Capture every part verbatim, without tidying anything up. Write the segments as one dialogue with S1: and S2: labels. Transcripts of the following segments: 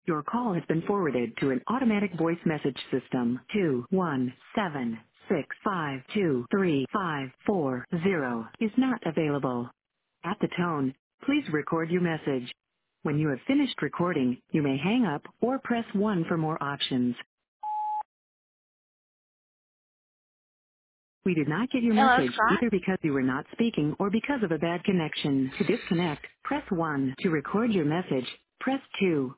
S1: Your call has been forwarded to an automatic voice message system. Two one seven six five two three five four zero is not available. At the tone, please record your message. When you have finished recording, you may hang up or press one for more options. We did not get your
S2: Hello,
S1: message
S2: Scott.
S1: either because you were not speaking or because of a bad connection. To disconnect, press one. To record your message, press two.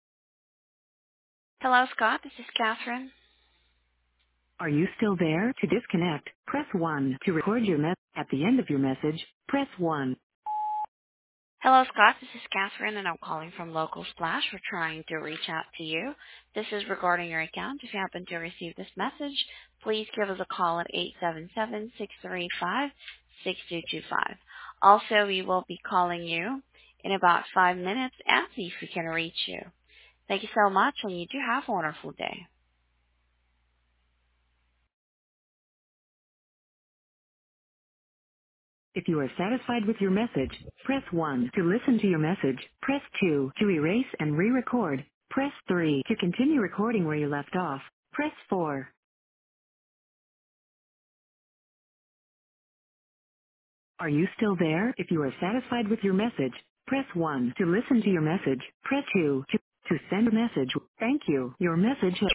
S2: Hello, Scott. This is Catherine.
S1: Are you still there? To disconnect, press one. To record your message at the end of your message, press one.
S2: Hello, Scott. This is Catherine, and I'm calling from Local Splash. We're trying to reach out to you. This is regarding your account. If you happen to receive this message, please give us a call at eight seven seven, six three five, six two two five. Also, we will be calling you in about five minutes and see if we can reach you. Thank you so much, and you do have a wonderful day.
S1: If you are satisfied with your message, press one. To listen to your message, press two. To erase and re-record, press three. To continue recording where you left off, press four. Are you still there? If you are satisfied with your message, press one. To listen to your message, press two. To, to send a message, thank you. Your message has